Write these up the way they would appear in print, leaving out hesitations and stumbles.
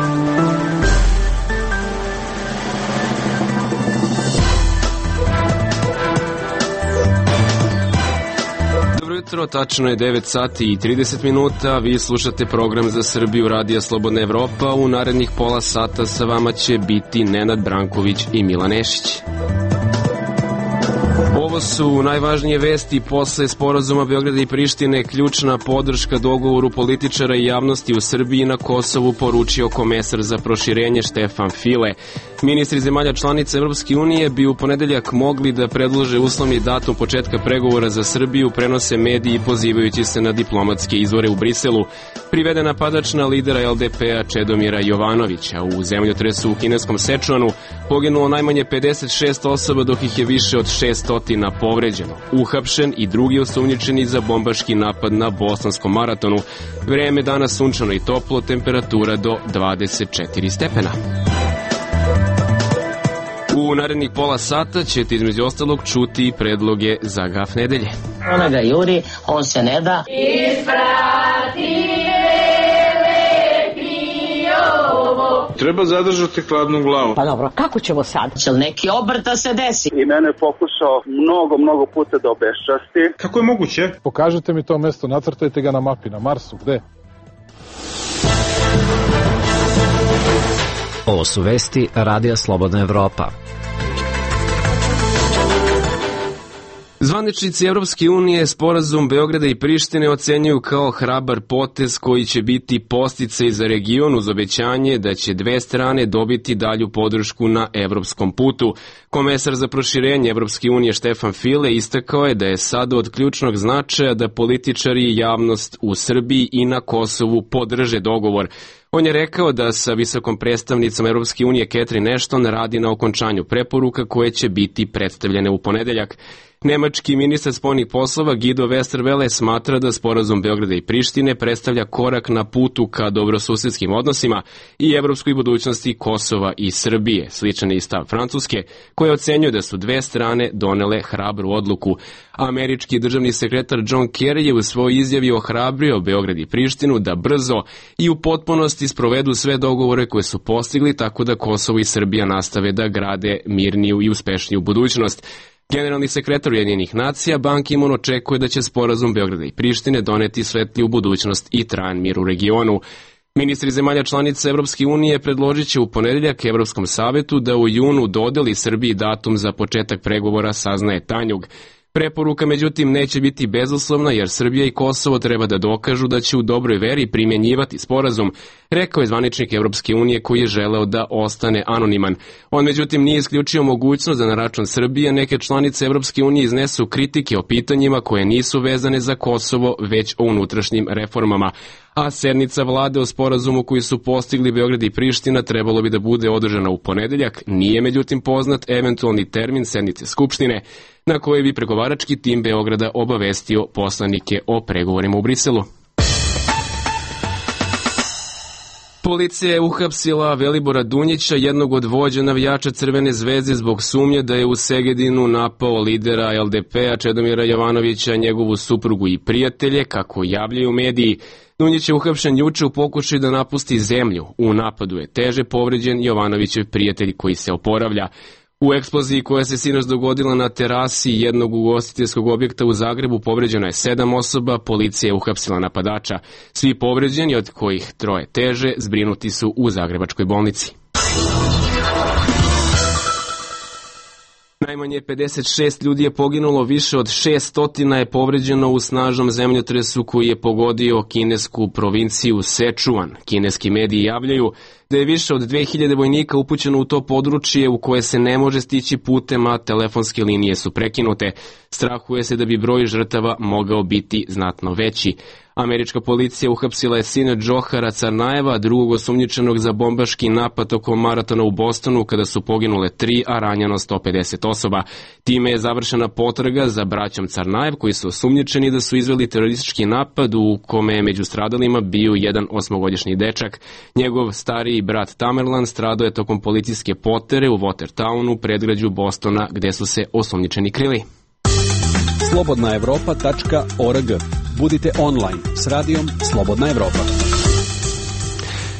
Tačno je 9 sati i 30 minuta, vi slušate program za Srbiju Radija Slobodna Evropa. U narednih pola sata sa vama će biti Nenad Branković i Milan Nešić. Ovo su najvažnije vesti posle sporazuma Beograda i Prištine. Ključna podrška dogovoru političara i javnosti u Srbiji i na Kosovu, poručio komesar za proširenje Štefan File. Ministri zemalja članica Evropske unije bi u ponedeljak mogli da predlože uslovni datum početka pregovora za Srbiju, prenose mediji pozivajući se na diplomatske izvore u Briselu. Priveden napadač na lidera LDP-a Čedomira Jovanovića. U zemljotresu u kineskom Sečuanu poginulo najmanje 56 osoba, dok ih je više od 600 povređeno. Uhapšen i drugi osumnjičeni za bombaški napad na bosanskom maratonu. Vreme danas sunčano i toplo, temperatura do 24 stepena. U narednih pola sata ćete između ostalog čuti predloge za gaf nedelje. Ona ga juri, on se ne da. Treba zadržati hladnu glavu. Pa dobro, kako ćemo sad? Će li neki obrt da se desi? I mene je pokušao mnogo puta da obeščasti. Kako je moguće? Pokažite mi to mesto, nacrtajte ga na mapi, na Marsu, gde? Ovo su vesti Radija Slobodna Evropa. Zvaničnici Evropske unije sporazum Beograda i Prištine ocenjuju kao hrabar potez koji će biti podsticaj za region uz obećanje da će dve strane dobiti dalju podršku na evropskom putu. Komesar za proširenje Evropske unije Štefan File istakao je da je sada od ključnog značaja da političari i javnost u Srbiji i na Kosovu podrže dogovor. On je rekao da sa visokom predstavnicom Evropske unije Catherine Ashton radi na okončanju preporuka koje će biti predstavljene u ponedeljak. Nemački ministar spoljnih poslova Guido Westerwelle smatra da sporazum Beograda i Prištine predstavlja korak na putu ka dobrosusedskim odnosima i evropskoj budućnosti Kosova i Srbije. Sličan je i stav Francuske, koja ocenjuje da su dve strane donele hrabru odluku. Američki državni sekretar John Kerry je u svojoj izjavi ohrabrio Beograd i Prištinu da brzo i u potpunosti sprovedu sve dogovore koje su postigli, tako da Kosovo i Srbija nastave da grade mirniju i uspešniju budućnost. Generalni sekretar Ujedinjenih nacija Ban Ki-moon očekuje da će sporazum Beograda i Prištine doneti svetliju budućnost i trajan mir u regionu. Ministri zemalja članica Evropske unije predložit će u ponedeljak Evropskom savetu da u junu dodeli Srbiji datum za početak pregovora, saznaje Tanjug. Preporuka, međutim, neće biti bezuslovna jer Srbija i Kosovo treba da dokažu da će u dobroj veri primjenjivati sporazum, rekao je zvaničnik Evropske unije koji je želeo da ostane anoniman. On, međutim, nije isključio mogućnost da na račun Srbije neke članice Evropske unije iznesu kritike o pitanjima koje nisu vezane za Kosovo, već o unutrašnjim reformama. A sednica vlade o sporazumu koji su postigli Beograd i Priština trebalo bi da bude održana u ponedeljak, nije međutim poznat eventualni termin sednice Skupštine, na kojoj bi pregovarački tim Beograda obavestio poslanike o pregovorima u Briselu. Policija je uhapsila Velibora Dunjića, jednog od vođa navijača Crvene zvezde, zbog sumnje da je u Segedinu napao lidera LDP-a Čedomira Jovanovića, njegovu suprugu i prijatelje, kako javljaju mediji. Dunjić je uhapšen juče u pokušaju da napusti zemlju. U napadu je teže povređen Jovanovićev prijatelj koji se oporavlja. U eksploziji koja se sinoć dogodila na terasi jednog ugostiteljskog objekta u Zagrebu povređeno je 7 osoba, policija je uhapsila napadača. Svi povređeni, od kojih 3 teže, zbrinuti su u Zagrebačkoj bolnici. Najmanje 56 ljudi je poginulo, više od 600 je povređeno u snažnom zemljotresu koji je pogodio kinesku provinciju Sečuan. Kineski mediji javljaju da je više od 2000 vojnika upućeno u to područje u koje se ne može stići putem, a telefonske linije su prekinute. Strahuje se da bi broj žrtava mogao biti znatno veći. Američka policija uhapsila je sina Džohara Carnajeva, drugog osumnjičenog za bombaški napad oko maratona u Bostonu, kada su poginule 3, a ranjeno 150 osoba. Time je završena potraga za braćom Carnajev, koji su osumnjičeni da su izveli teroristički napad u kome je među stradalima bio jedan 8-godišnji dečak. Njegov stariji brat Tamerlan stradao je tokom policijske potere u Watertownu, predgrađu Bostona, gde su se osumnjičeni krili. slobodnaevropa.org. Budite online s radijom Slobodna Evropa.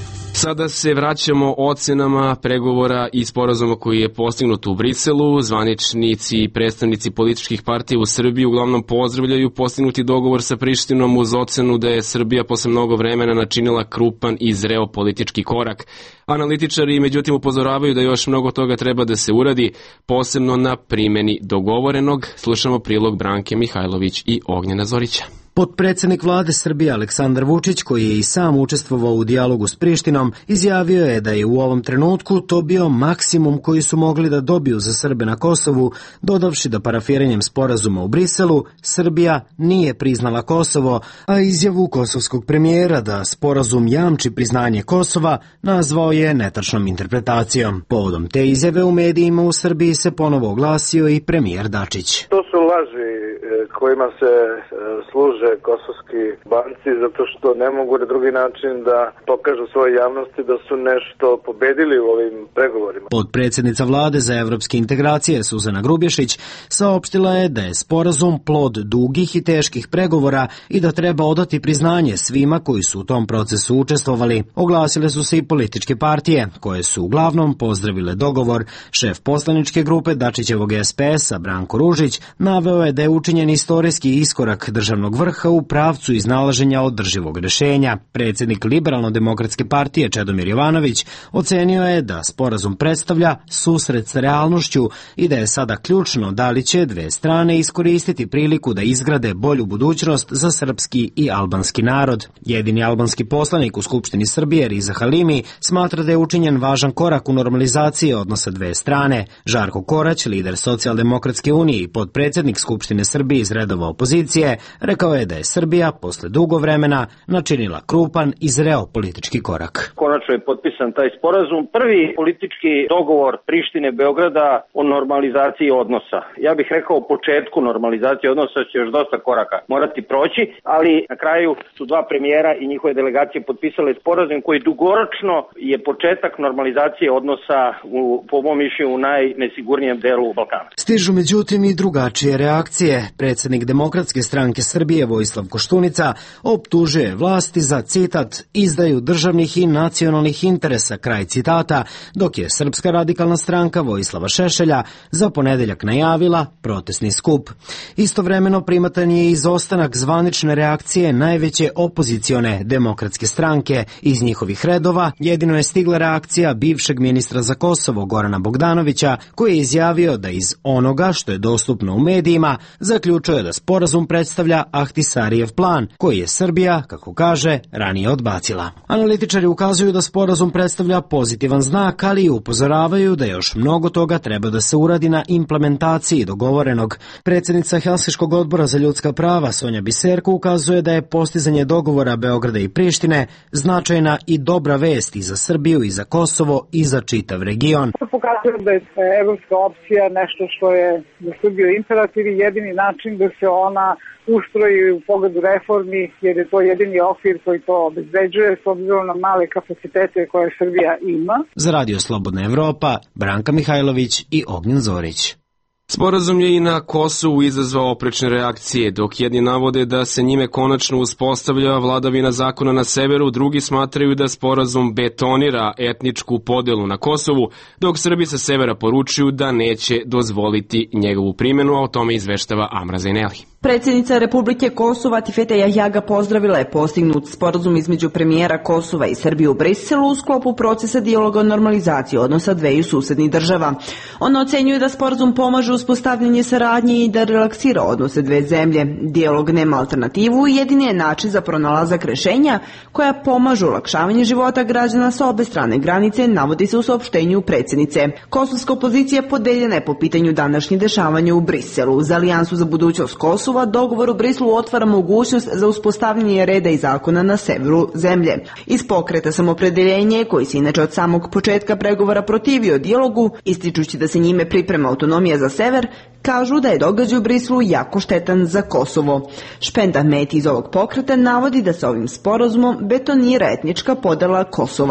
Sada se vraćamo ocenama pregovora i sporazuma koji je postignut u Briselu. Zvaničnici i predstavnici političkih partija u Srbiji uglavnom pozdravljaju postignuti dogovor sa Prištinom uz ocenu da je Srbija posle mnogo vremena načinila krupan i zreo politički korak. Analitičari međutim upozoravaju da još mnogo toga treba da se uradi, posebno na primeni dogovorenog. Slušamo prilog Branke Mihajlović i Ognjena Zorića. Potpredsednik vlade Srbije Aleksandar Vučić, koji je i sam učestvovao u dijalogu s Prištinom, izjavio je da je u ovom trenutku to bio maksimum koji su mogli da dobiju za Srbe na Kosovu, dodavši da parafiranjem sporazuma u Briselu Srbija nije priznala Kosovo, a izjavu kosovskog premijera da sporazum jamči priznanje Kosova nazvao je netačnom interpretacijom. Povodom te izjave u medijima u Srbiji se ponovo oglasio i premijer Dačić. To su laži kojima se služe kosovski banci zato što ne mogu na drugi način da pokažu svojoj javnosti da su nešto pobedili u ovim pregovorima. Potpredsednica vlade za evropske integracije Suzana Grubješić saopštila je da je sporazum plod dugih i teških pregovora i da treba odati priznanje svima koji su u tom procesu učestvovali. Oglasile su se i političke partije, koje su uglavnom pozdravile dogovor. Šef poslaničke grupe Dačićevog SPS-a Branko Ružić naveo je da je učinjen istorijski iskorak državnog vrha u pravcu iznalaženja održivog rešenja. Predsjednik Liberalno-demokratske partije Čedomir Jovanović ocenio je da sporazum predstavlja susret sa realnošću i da je sada ključno da li će dve strane iskoristiti priliku da izgrade bolju budućnost za srpski i albanski narod. Jedini albanski poslanik u Skupštini Srbije, Riza Halimi, smatra da je učinjen važan korak u normalizaciji odnosa dve strane. Žarko Korać, lider Socijaldemokratske unije i potpredsjednik Skupštine Srbije iz redova opozicije, rekao je da je Srbija posle dugo vremena načinila krupan i zreo politički korak. Konačno je potpisan taj sporazum. Prvi politički dogovor Prištine Beograda o normalizaciji odnosa. Ja bih rekao o početku normalizacije odnosa će još dosta koraka morati proći, ali na kraju su dva premijera i njihove delegacije potpisale sporazum koji dugoročno je početak normalizacije odnosa po mom mišljenju u najnesigurnijem delu Balkana. Stižu međutim i drugačije reakcije. Predsjednik Demokratske stranke Srbije Vojislav Koštunica optužuje vlasti za, citat, izdaju državnih i nacionalnih interesa, kraj citata, dok je Srpska radikalna stranka Vojislava Šešelja za ponedeljak najavila protestni skup. Istovremeno primatan je izostanak zvanične reakcije najveće opozicione Demokratske stranke. Iz njihovih redova jedino je stigla reakcija bivšeg ministra za Kosovo Gorana Bogdanovića, koji je izjavio da iz onoga što je dostupno u medijima zaključuje da sporazum predstavlja Ahtisarijev plan, koji je Srbija, kako kaže, ranije odbacila. Analitičari ukazuju da sporazum predstavlja pozitivan znak, ali upozoravaju da još mnogo toga treba da se uradi na implementaciji dogovorenog. Predsjednica Helsinškog odbora za ljudska prava Sonja Biserko ukazuje da je postizanje dogovora Beograda i Prištine značajna i dobra vest i za Srbiju i za Kosovo i za čitav region. To pokazuje da je evropska opcija nešto što je za Srbiju imperativ i jedini način da se ona ustroji u pogledu reformi, jer je to jedini okvir koji to obezbeđuje s obzirom na male kapacitete koje Srbija ima. Za Radio Slobodna Evropa, Branka Mihajlović i Ognjen Zorić. Sporazum je i na Kosovu izazvao oprečne reakcije, dok jedni navode da se njime konačno uspostavlja vladavina zakona na severu, drugi smatraju da sporazum betonira etničku podelu na Kosovu, dok Srbi sa severa poručuju da neće dozvoliti njegovu primjenu, a o tome izveštava Amra Zaineli. Predsjednica Republike Kosova Tifete Jahjaga pozdravila je postignut sporazum između premijera Kosova i Srbije u Briselu u sklopu procesa dijaloga o normalizaciji odnosa dveju susednih država. Ona ocenjuje da sporazum pomaže uspostavljanje saradnje i da relaksira odnose dve zemlje. Dijalog nema alternativu i jedini je način za pronalazak rešenja koja pomažu olakšavanje života građana sa obe strane granice, navodi se u saopštenju predsjednice. Kosovska opozicija podeljena je po pitanju današnjih dešavanja u Briselu. Za Alijansu za budućnost Kosova dogovor u Briselu otvara mogućnost za uspostavljanje reda i zakona na severu zemlje. Iz pokreta Samopredeljenje, koji se inače od samog početka pregovora protivio dijalogu, ističući da se njime priprema autonomija za sever, kažu da je događaj u Briselu jako štetan za Kosovo. Špend Ahmeti iz ovog pokreta navodi da se ovim sporazumom betonira etnička podela Kosova.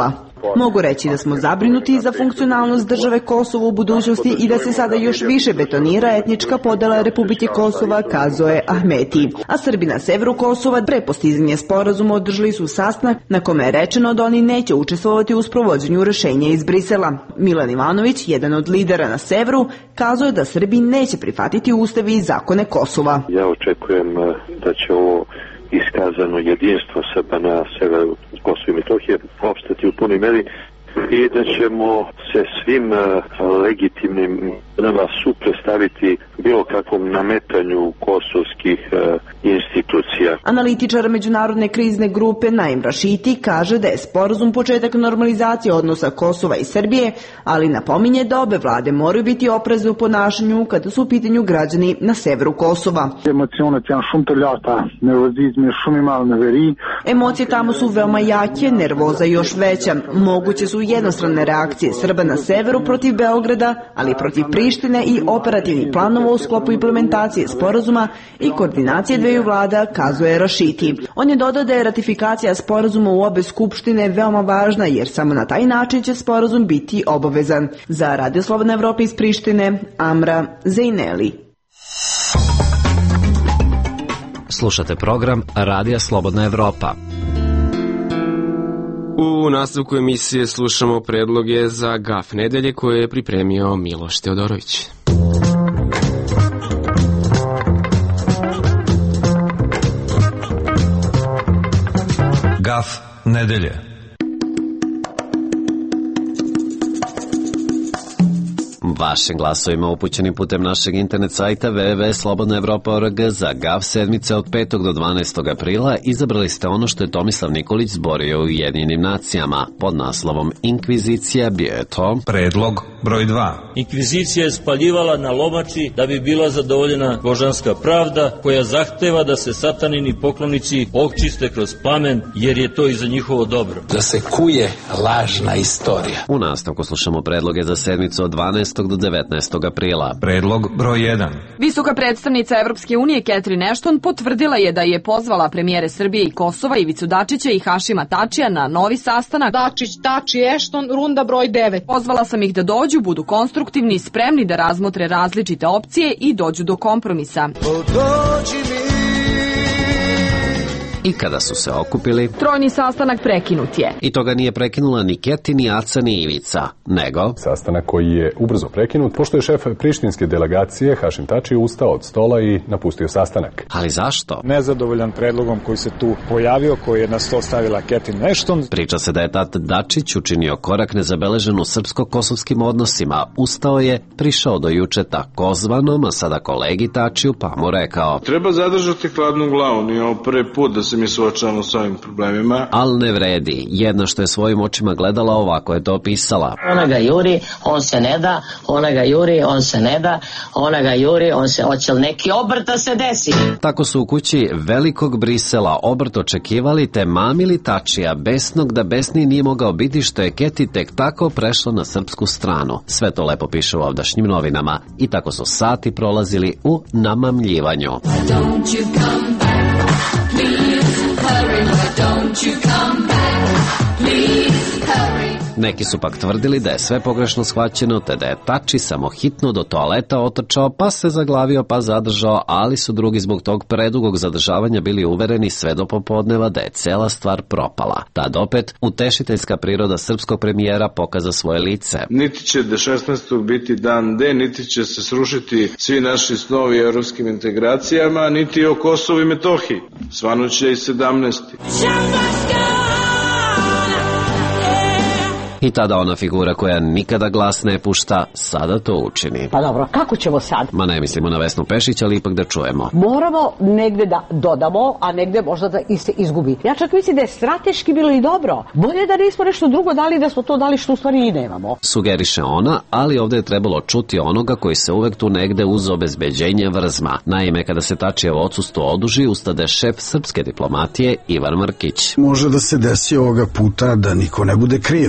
Mogu reći da smo zabrinuti za funkcionalnost države Kosovo u budućnosti i da se sada još više betonira etnička podela Republike Kosova, kazao je Ahmeti. A Srbi na severu Kosova pre postizanja sporazuma održali su sastanak na kome je rečeno da oni neće učestvovati u sprovođenju rešenja iz Brisela. Milan Ivanović, jedan od lidera na severu, kazao je da Srbi neće prihvatiti ustav i zakone Kosova. Ja očekujem da će ovo iskazano jedinstvo Srba na severu Kosova i Metohije opstati u punoj meri i da ćemo se svim legitimnim suprotstaviti bilo kakvom nametanju kosovskih institucija. Analitičar međunarodne krizne grupe Naim Rašiti kaže da je sporazum početak normalizacije odnosa Kosova i Srbije, ali napominje da obe vlade moraju biti oprezne u ponašanju kada su u pitanju građani na severu Kosova. Emocije tamo su veoma jake, nervoza još veća. Moguće su jednostrane reakcije Srba na severu protiv Beograda, ali protiv Prištine i operativnih planova u sklopu implementacije sporazuma i koordinacije dveju vlada, kazuje Rašiti. On je dodao da je ratifikacija sporazuma u obe skupštine veoma važna, jer samo na taj način će sporazum biti obavezan. Za Radio Slobodna Evropa iz Prištine, Amra Zejneli. Slušate program Radija Slobodna Evropa. U nastavku emisije slušamo predloge za GAF nedelje koje je pripremio Miloš Teodorović. GAF nedelje. Vašim glasovima upućenim putem našeg internet sajta www.slobodnaevropa.org za GAF sedmice od 5. do 12. aprila izabrali ste ono što je Tomislav Nikolić zborio u Ujedinjenim nacijama. Pod naslovom Inkvizicija bio je to predlog broj 2. Inkvizicija je spaljivala na lomači da bi bila zadovoljena božanska pravda koja zahteva da se satanini poklonici očiste kroz plamen jer je to i za njihovo dobro. Da se kuje lažna istorija. U nastavku slušamo predloge za sedmicu od 12. do 19. aprila. Predlog broj 1. Visoka predstavnica Evropske unije Catherine Ashton potvrdila je da je pozvala premijere Srbije i Kosova Ivicu Dačića i Hašima Tačija na novi sastanak. Dačić, Tači, Ashton, runda broj 9. Pozvala sam ih da dođu, budu konstruktivni, spremni da razmotre različite opcije i dođu do kompromisa. I kada su se okupili, trojni sastanak prekinut je. I toga nije prekinula ni Keti, ni Aca, ni Ivica, nego sastanak koji je ubrzo prekinut, pošto je šef prištinske delegacije Hašim Tači ustao od stola i napustio sastanak. Ali zašto? Nezadovoljan predlogom koji se tu pojavio, koji je na sto stavila Catherine Ashton. Priča se da je tat Dačić učinio korak nezabeležen u srpsko-kosovskim odnosima. Ustao je, prišao do juče takozvanom, a sada kolegi Tačiju, pa mu rekao: treba zadržati hladnu glavu, nije ovo prvi put da se mi suočavamo s ovim problemima. Al ne vredi. Jedna što je svojim očima gledala, ovako je to opisala. Ona ga juri, on se ne da, ona ga juri, on se ne da, ona ga juri, on se, hoće li neki obrt da se desi? Tako su u kući velikog Brisela obrt očekivali te mamili Tačija, besnog da besni nije mogao biti što je Keti tek tako prešla na srpsku stranu. Sve to lepo piše u ovdašnjim novinama. I tako su sati prolazili u namamljivanju. Don't you come back, please hurry, don't you come back, please hurry. Neki su pak tvrdili da je sve pogrešno shvaćeno, te da je Tači samo hitno do toaleta otrčao, pa se zaglavio, pa zadržao, ali su drugi zbog tog predugog zadržavanja bili uvereni sve do popodneva da je cela stvar propala. Tad opet utešiteljska priroda srpskog premijera pokaza svoje lice. Niti će do 16. biti dan D, niti će se srušiti svi naši snovi evropskim integracijama, niti o Kosovu i Metohiji. Svanuće i 17. I tada ona figura koja nikada glas ne pušta, sada to učini. Pa dobro, kako ćemo sad? Ma ne mislimo na Vesnu Pešić, ali ipak da čujemo. Moramo negde da dodamo, a negde možda da i se izgubi. Ja čak mislim da je strateški bilo i dobro. Bolje da nismo nešto drugo dali, da smo to dali što u stvari i nemamo. Sugeriše ona, ali ovde je trebalo čuti onoga koji se uvek tu negde uz obezbeđenje vrzma. Naime, kada se Tačijevo odsustvo oduži, ustade šef srpske diplomatije Ivan Mrkić. Može da se desi ovoga puta da niko ne bude kriv. To je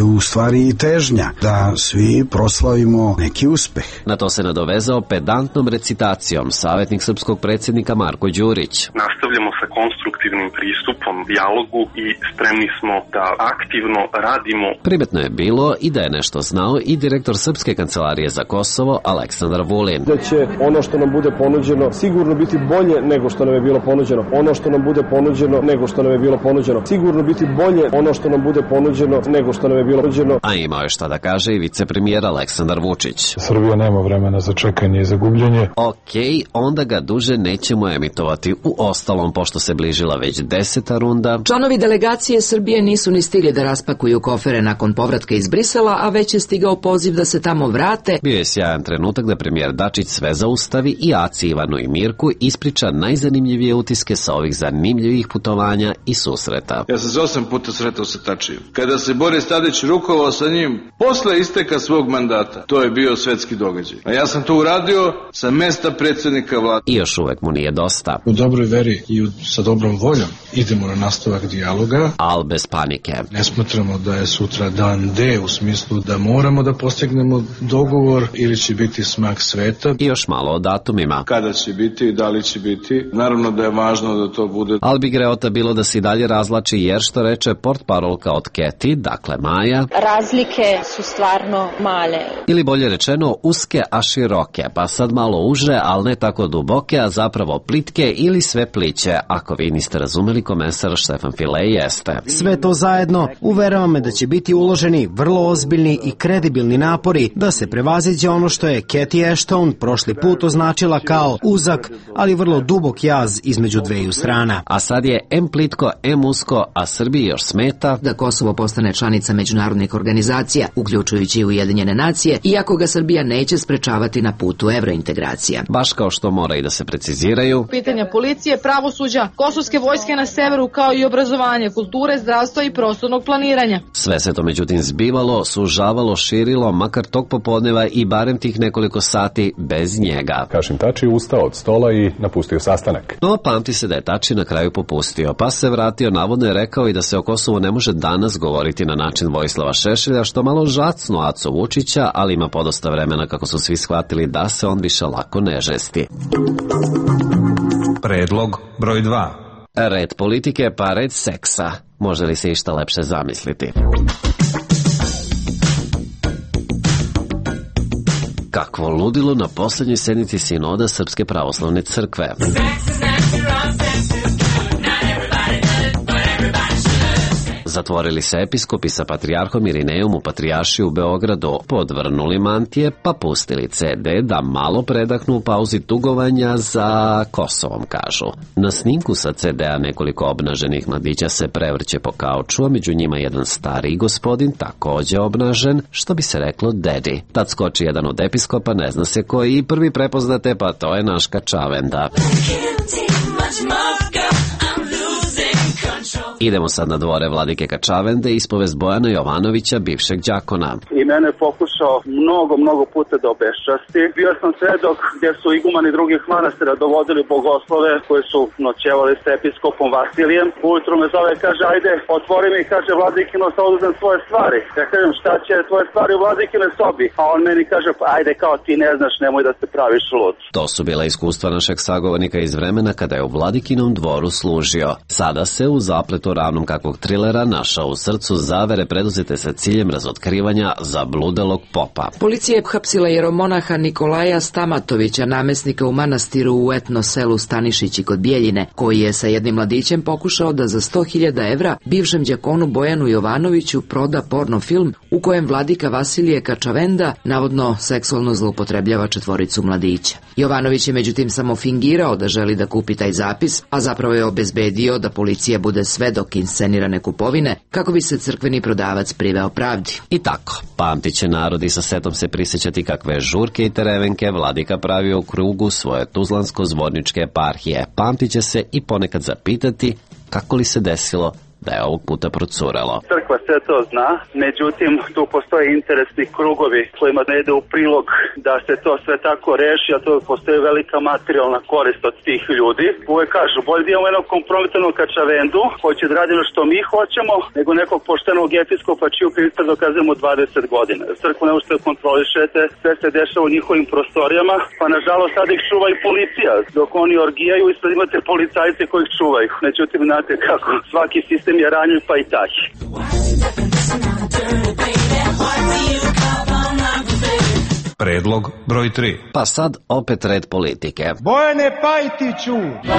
u stvari i težnja da svi proslavimo neki uspeh. Na to se nadovezao pedantnom recitacijom savjetnik srpskog predsjednika Marko Đurić. Nastavljamo sa konstruktivnim pristupom dijalogu i spremni smo da aktivno radimo. Primetno je bilo i da je nešto znao i direktor Srpske kancelarije za Kosovo Aleksandar Vulin. Da će ono što nam bude ponuđeno sigurno biti bolje nego što nam je bilo ponuđeno. Ono što nam bude ponuđeno nego što nam je bilo ponuđeno. Sigurno biti bolje ono što nam bude ponuđeno nego što nam je bilo ponuđeno. A imao je šta da kaže i vicepremijer Aleksandar Vučić. Srbija nema vremena za čekanje i za gubljenje. Okej, onda ga duže nećemo emitovati. U ostalom, pošto se bližila već 10. runda. Članovi delegacije Srbije nisu ni stigli da raspakuju kofere nakon povratka iz Brisela, a već je stigao poziv da se tamo vrate. Bio je sjajan trenutak da premijer Dačić sve zaustavi i Aci, Ivanu i Mirku ispriča najzanimljivije utiske sa ovih zanimljivih putovanja i susreta. Ja sam se 8 puta sretao sa Tačijom. Kada se Boris Tadić rukovao sa njim posle isteka svog mandata, to je bio svetski događaj. A ja sam to uradio sa mesta predsjednika vlade. I još uvek mu nije dosta. U dobroj veri i sa dobrom voljom idemo na nastavak dijaloga. Al bez panike. Ne smatramo da je sutra dan D u smislu da moramo da postignemo dogovor ili će biti smak sveta. I još malo o datumima. Kada će biti i da li će biti. Naravno da je važno da to bude. Al bi greota bilo da se i dalje razlači jer što reče portparolka od Keti, dakle Maja. Razlike su stvarno male. Ili bolje rečeno uske a široke, pa sad malo uže, ali ne tako duboke, a zapravo plitke ili sve pliće. Ako vi niste razumeli, komesar Štefan Filej jeste. Sve to zajedno uverava me da će biti uloženi vrlo ozbiljni i kredibilni napori da se prevaziđe ono što je Cathy Ashton prošli put označila kao uzak, ali vrlo dubok jaz između dveju strana. A sad je em plitko, em usko, a Srbiji još smeta da Kosovo postane članica međunarodnih organizacija, uključujući i Ujedinjene nacije, iako ga Srbija neće sprečavati na putu evrointegracija. Baš kao što mora i da se preciziraju pitanja policije, pravosuđa, kosovske vojske na severu, kao i obrazovanje, kulture, zdravstva i prostornog planiranja. Sve se to međutim zbivalo, sužavalo, širilo, makar tog popodneva i barem tih nekoliko sati bez njega. Hašim Tači ustao od stola i napustio sastanak. No, pamti se da je Tači na kraju popustio, pa se vratio, navodno je rekao i da se o Kosovu ne može danas govoriti na način Vojislava Šešelja, što malo žacno Acu Vučića, ali ima podosta vremena kako su svi shvatili da se on više lako ne žesti. Predlog broj 2. Red politike pa red seksa. Može li se išta lepše zamisliti? Kakvo ludilo na posljednjoj sednici sinoda Srpske pravoslavne crkve. Zatvorili se episkopi sa patrijarhom Irinejom u Patrijaršiju u Beogradu, podvrnuli mantije pa pustili CD da malo predahnu u pauzi tugovanja za Kosovom, kažu. Na snimku sa CD-a nekoliko obnaženih mladića se prevrće po kauču, a među njima jedan stariji gospodin, takođe obnažen, što bi se reklo dedi. Tad skoči jedan od episkopa, ne zna se koji, i prvi prepoznate, pa to je naš Kačavenda. Idemo sad na dvore vladike Kačavende, ispovest Bojana Jovanovića, bivšeg đakona. I mene je pokušao mnogo puta da obeščasti. Bio sam svedok gdje su igumani drugih manastira dovodili bogoslove koji su noćevali sa episkopom Vasilijem. Ujutru me zove, kaže, ajde, otvori mi, kaže, vladikino, sa oduzem svoje stvari. Ja kažem, šta će tvoje stvari u vladikine sobi? A on meni kaže, pa ajde, kao ti ne znaš, nemoj da se praviš lud. To su bila iskustva našeg sagovornika iz vremena kada je u vladikinom dvoru služio. Sada se u zapletu ravnom kakvog trilera našao u srcu zavere preduzete sa ciljem razotkrivanja zabludelog popa. Policija je hapsila jeromonaha Nikolaja Stamatovića, namesnika u manastiru u etno selu Stanišići kod Bijeljine, koji je sa jednim mladićem pokušao da za 100.000 evra bivšem đakonu Bojanu Jovanoviću proda porno film u kojem vladika Vasilije Kačavenda navodno seksualno zloupotrebljava 4 mladića. Jovanović je međutim samo fingirao da želi da kupi taj zapis, a zapravo je obezbedio da policija bude svedok inscenirane kupovine kako bi se crkveni prodavac priveo pravdi. I tako, pamtit će narod i sa setom se prisjećati kakve žurke i terevenke vladika pravio u krugu svoje tuzlansko-zvorničke eparhije. Pamtit će se i ponekad zapitati kako li se desilo da je ovog puta procurelo. Crkva sve to zna, međutim tu postoje interesni krugovi kojima ne ide u prilog da se to sve tako reši, a to postoji velika materijalna korist od tih ljudi. Uvijek kažu, bolje da imamo jednog kompromitanog kačavendu koji će da radimo što mi hoćemo, nego nekog poštenog episkopa čiju krivca dokazujemo 20 godina. Crkvu ne možete kontrolišete, sve se dešava u njihovim prostorijama, pa nažalost sad ih čuva i policija. Dok oni orgijaju i sad imate policajce koji ih čuvaju. Međutim, znate kako, svaki sistem je ranjiv, pa i taj. Predlog broj 3. Pa sad opet red politike. Bojane Pajtiću!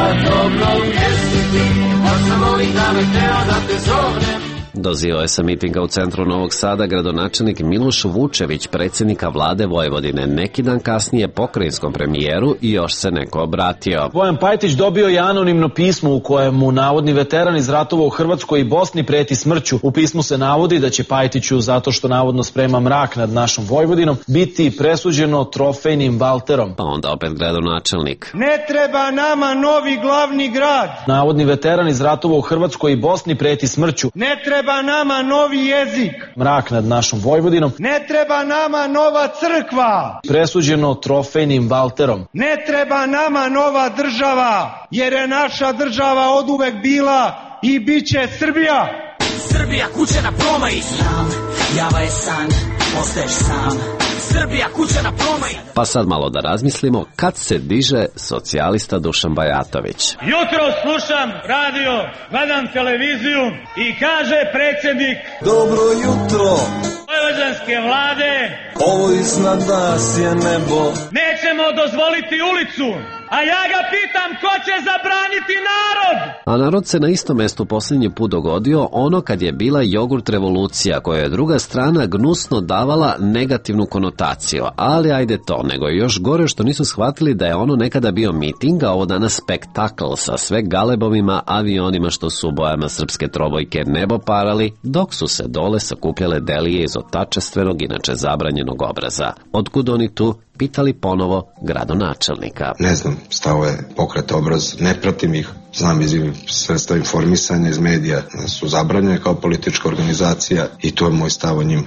Dozivao je sa mitinga u centru Novog Sada gradonačelnik Miloš Vučević, predsjednika vlade Vojvodine. Neki dan kasnije pokrajinskom premijeru i još se neko obratio. Bojan Pajtić dobio je anonimno pismo u kojem mu navodni veteran iz ratova u Hrvatskoj i Bosni preti smrću. U pismu se navodi da će Pajtiću, zato što navodno sprema mrak nad našom Vojvodinom, biti presuđeno trofejnim Valterom. Pa onda opet gradonačelnik. Ne treba nama novi glavni grad. Navodni veteran iz ratova u Hrvatskoj i Bosni preti smrću. Ne treba nama novi jezik. Mrak nad našom Vojvodinom. Ne treba nama nova crkva. Presuđeno trofejnim Valterom. Ne treba nama nova država, jer je naša država oduvek bila i bit će Srbija. Srbija kuća na promaji. Znam, java je san, postaješ sam. Srbija kuća na promaji. Pa sad malo da razmislimo kad se diže socijalista Dušan Bajatović. Jutro slušam radio, gledam televiziju i kaže predsjednik: dobro jutro vojvođanske vlade, ovo iznad nas je nebo. Nećemo dozvoliti ulicu, a ja ga pitam ko će zabraniti narod? A narod se na istom mestu posljednji put dogodio ono kad je bila jogurt revolucija, koja je druga strana gnusno davala negativnu konotaciju. Ali ajde to, nego je još gore što nisu shvatili da je ono nekada bio miting, a ovo danas spektakl sa sve galebovima, avionima što su u bojama srpske trobojke nebo parali, dok su se dole sakupljale delije iz otačestvenog, inače zabranjenog obraza. Otkud oni tu? Pitali ponovo gradonačelnika. Ne znam, stavo je Pokret Obraz, ne pratim ih. Znam iz sredstva informisanja, iz medija, su zabranjene kao politička organizacija i to je moj stav o njim.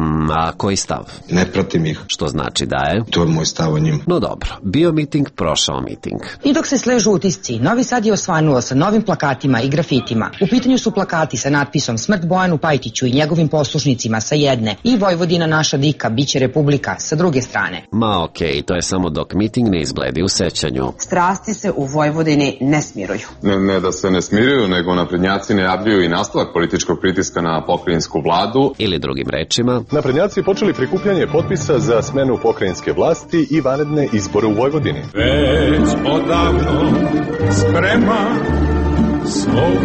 A koji stav? Ne pratim ih. Što znači da je? To je moj stav o njim. No dobro, bio miting, prošao miting. I dok se sležu utisci, Novi Sad je osvanuo sa novim plakatima i grafitima. U pitanju su plakati sa natpisom Smrt Bojanu Pajtiću i njegovim poslušnicima sa jedne i Vojvodina naša dika, biće republika sa druge strane. Ma okej, to je samo dok miting ne izbledi u sećanju. Strasti se u Vojvodini ne smiruju. Ne da se ne smiruju, nego naprednjaci najavljuju i nastavak političkog pritiska na pokrajinsku vladu. Ili drugim rečima, naprednjaci počeli prikupljanje potpisa za smenu pokrajinske vlasti i vanredne izbore u Vojvodini. Već odavno sprema svog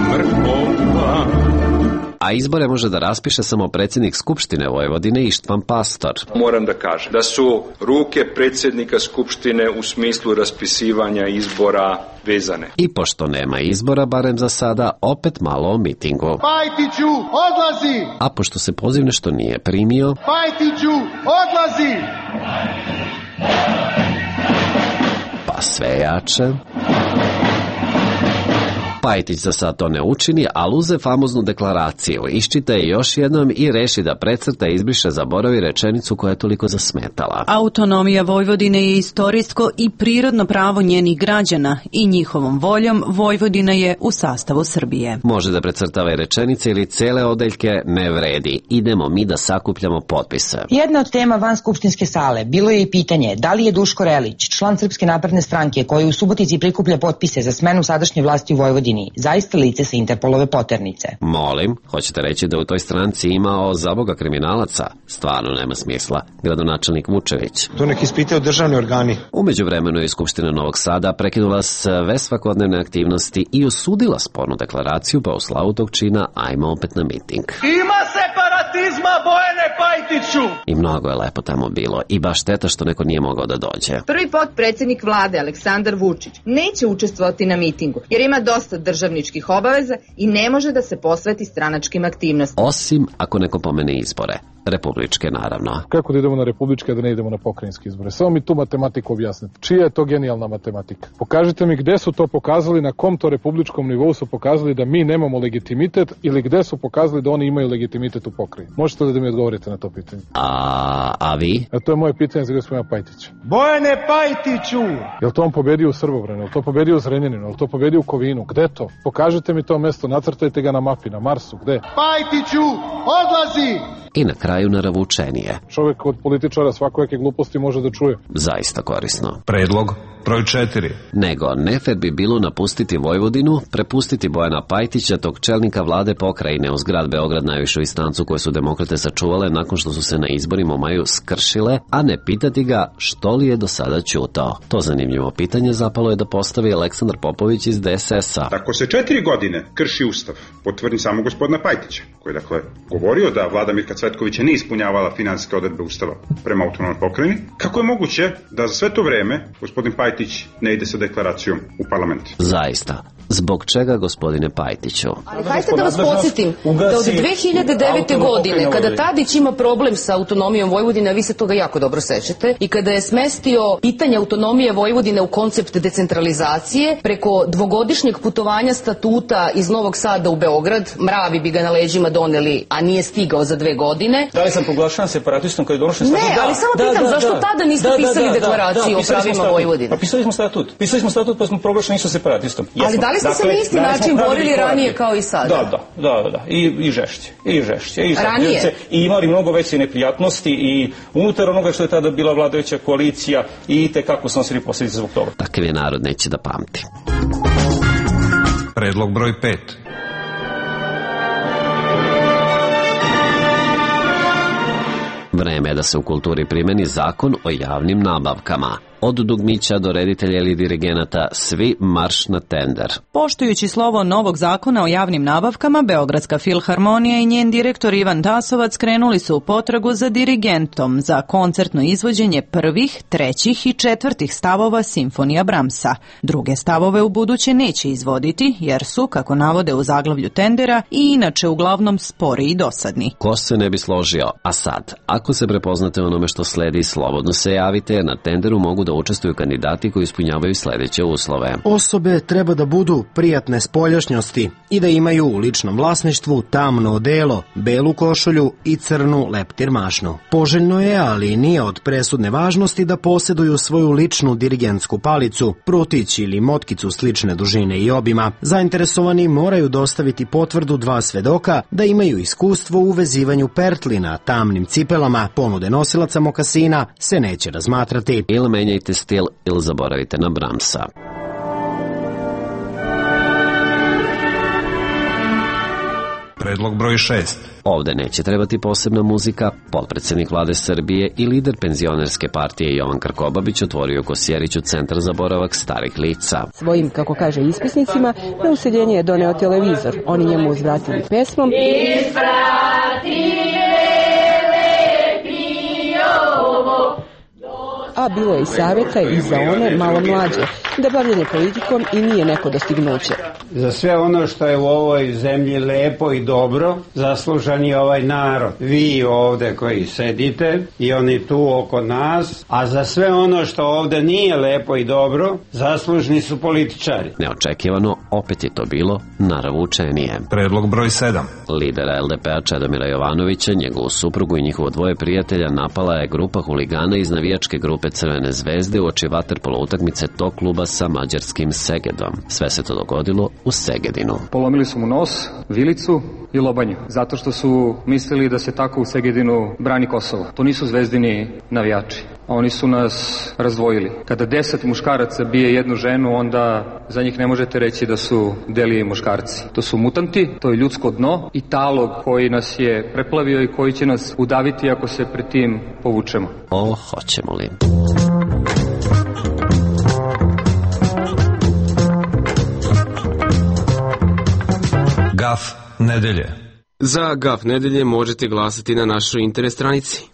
vrhova. A izbore može da raspiše samo predsjednik Skupštine Vojvodine Ištvan Pastor. Moram da kažem da su ruke predsjednika Skupštine u smislu raspisivanja izbora vezane. I pošto nema izbora, barem za sada, opet malo o mitingu. Pajtiću, odlazi! A pošto se poziv nešto nije primio, Pajtiću, odlazi! Pa sve jače. Pajtić za sad to ne učini, ali uze famoznu deklaraciju, iščita je još jednom i reši da precrta, izbriše, zaboravi rečenicu koja je toliko zasmetala. Autonomija Vojvodine je istorijsko i prirodno pravo njenih građana i njihovom voljom Vojvodina je u sastavu Srbije. Može da precrtava i rečenice ili cele odeljke, ne vredi. Idemo mi da sakupljamo potpise. Jedna od tema van skupštinske sale bilo je i pitanje da li je Duško Relić, član Srpske napredne stranke koji u Subotici prikuplja potpise za smenu sadašnje vlasti u Vojvodini, zaista lice sa Interpolove poternice. Molim, hoćete reći da u toj stranci imao zaboga kriminalaca? Stvarno nema smisla. Gradonačelnik Vučević. To nek ispitaju državni organi. U međuvremenu je Skupština Novog Sada prekinula sve svakodnevne aktivnosti i osudila spornu deklaraciju, pa u slavu tog čina ajmo opet na miting. Ima separatizma, Bojane Pajtiću! I mnogo je lepo tamo bilo i baš šteta što neko nije mogao da dođe. Prvi potpredsjednik vlade Aleksandar Vučić neće učestvovati na mitingu jer ima dosta državničkih obaveza i ne može da se posveti stranačkim aktivnostima. Osim ako neko pomene izbore. republičke naravno. Kako da idemo na republičke, a da ne idemo na pokrajinske izbore? Samo mi tu matematiku objasnite. Čija je to genijalna matematika? Pokažite mi gde su to pokazali, na kom to republičkom nivou su pokazali da mi nemamo legitimitet ili gde su pokazali da oni imaju legitimitet u pokrajini. Možete li da mi odgovorite na to pitanje? A vi? To je moje pitanje za gospodina Pajtića. Bojane Pajtiću! Je li to on pobedio u Srbobranu? Je li to pobedio u Zrenjaninu? Je li to pobedio u Kovinu? Gde to? Pokažite mi to mesto, nacrtajte ga na mapi, na Marsu, gde? Pajtiću, odlazi! I na kraju naravučenije. Čovek od političara svakojake gluposti može da čuje. Zaista korisno. Predlog broj 4. Nego nefer bi bilo napustiti Vojvodinu, prepustiti Bojana Pajtića, tog čelnika vlade pokrajine uz grad Beograd, najvišu instancu koje su demokrate sačuvale nakon što su se na izborima u maju skršile, a ne pitati ga što li je do sada ćutao. To zanimljivo pitanje zapalo je da postavi Aleksandar Popović iz DSS-a. Ako se 4 godine krši ustav, potvrdim samo gospodina Pajtića, koji je dakle govorio da vlada Mirka Cvetkovića ne ispunjavala finansijske odredbe ustava prema autonomnoj pokrajini, kako je moguće da za sve to vreme gospodin Pajtić ne ide sa deklaracijom u parlament? Zaista. Zbog čega, gospodine Pajtiću? Ali hajte da vas podsjetim da od 2009. godine, kada Tadić ima problem sa autonomijom Vojvodine, a vi se toga jako dobro sećate, i kada je smestio pitanje autonomije Vojvodine u koncept decentralizacije, preko dvogodišnjeg putovanja statuta iz Novog Sada u Beograd, mravi bi ga na leđima doneli, a nije stigao za 2 godine. Da li sam proglašan separatistom kada je donošen statut? Ne, ali samo pitam, zašto tada niste pisali deklaraciju o pravima Vojvodine? Pisali smo statut pa smo proglašeni isto separatistom. Ali da li ste se na isti način borili ranije kao i sada? Da. I žešće. Ranije? I imali mnogo veće neprijatnosti i unutar onoga što je tada bila vladajuća koalicija i tekako sam svi posljedice zbog toga. Takav je narod, neće da pamti. Predlog broj 5. Vreme je da se u kulturi primeni zakon o javnim nabavkama. Od dugmića do reditelja ili dirigenata, svi marš na tender. Poštujući slovo novog zakona o javnim nabavkama, Beogradska filharmonija i njen direktor Ivan Tasovac krenuli su u potragu za dirigentom za koncertno izvođenje prvih, trećih i četvrtih stavova simfonija Bramsa. Druge stavove u buduće neće izvoditi, jer su, kako navode u zaglavlju tendera, i inače uglavnom spori i dosadni. Ko se ne bi složio? A sad, ako se prepoznate onome što sledi, slobodno se javite, na tenderu mogu da učestvuju kandidati koji ispunjavaju sledeće uslove. Osobe treba da budu prijatne spoljašnjosti i da imaju u ličnom vlasništvu tamno odelo, belu košulju i crnu leptir mašnu. Poželjno je, ali nije od presudne važnosti da posjeduju svoju ličnu dirigentsku palicu, prutić ili motkicu slične dužine i obima. Zainteresovani moraju dostaviti potvrdu 2 svedoka da imaju iskustvo u vezivanju pertlina tamnim cipelama. Ponude nosilaca mokasina se neće razmatrati. Ili menjajte stil ili zaboravite na Bramsa. Predlog broj 6. Ovde neće trebati posebna muzika. Potpredsednik vlade Srbije i lider penzionerske partije Jovan Krkobabić otvorio Kosjeriću centar za boravak starih lica. Svojim, kako kaže, ispisnicima na useljenje je doneo televizor. Oni njemu uzvratili pesmom a bilo je i savjeta i za one malo mlađe, da bavljenje politikom i nije neko dostignuće. Za sve ono što je u ovoj zemlji lepo i dobro, zaslužan je ovaj narod. Vi ovde koji sedite i oni tu oko nas, a za sve ono što ovde nije lepo i dobro, zaslužni su političari. Neočekivano, opet je to bilo naravučenije. Predlog broj 7. Lidera LDP-a Čedomira Jovanovića, njegovu suprugu i njihovo 2 prijatelja napala je grupa huligana iz navijačke grupe Crvene zvezde uoči vaterpolo utakmice tog kluba sa mađarskim Segedom. Sve se to dogodilo u Segedinu. Polomili su mu nos, vilicu i lobanju, zato što su mislili da se tako u Segedinu brani Kosovo. To nisu zvezdini navijači. Oni su nas razdvojili. Kada 10 muškaraca bije jednu ženu, onda za njih ne možete reći da su deli muškarci. To su mutanti, to je ljudsko dno i talog koji nas je preplavio i koji će nas udaviti ako se pred tim povučemo. O, hoćemo li? Gaf nedelje. Za Gaf nedelje možete glasati na našoj internet stranici.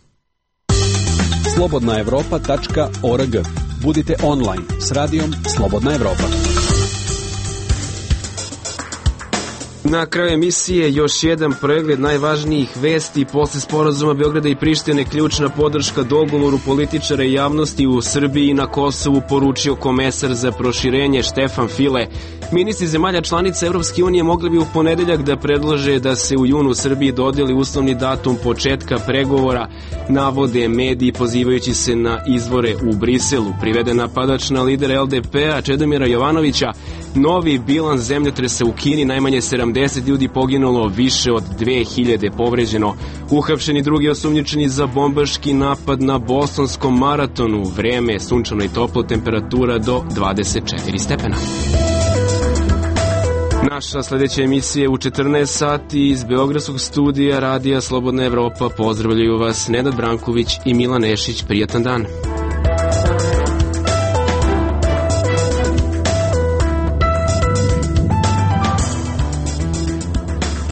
slobodnaevropa.org. Budite online s radijom Slobodna Evropa. Na kraju emisije još jedan pregled najvažnijih vesti. Posle sporazuma Beograda i Prištine ključna podrška dogovoru političara i javnosti u Srbiji i na Kosovu, poručio komesar za proširenje Štefan File. Ministri zemalja članica Evropske unije mogli bi u ponedeljak da predlože da se u junu Srbiji dodeli uslovni datum početka pregovora, navode mediji pozivajući se na izvore u Briselu. Priveden napadač na lidera LDP-a Čedomira Jovanovića, novi bilans zemljotresa u Kini, najmanje 70 ljudi poginulo, više od 2000 povređeno. Uhapšeni drugi osumnjičeni za bombaški napad na bostonskom maratonu. Vreme sunčano i toplo, temperatura do 24 stepena. Naša sledeća emisija je u 14 sati iz Beogradskog studija Radija Slobodna Evropa. Pozdravljaju vas Nenad Branković i Milan Nešić. Prijatan dan.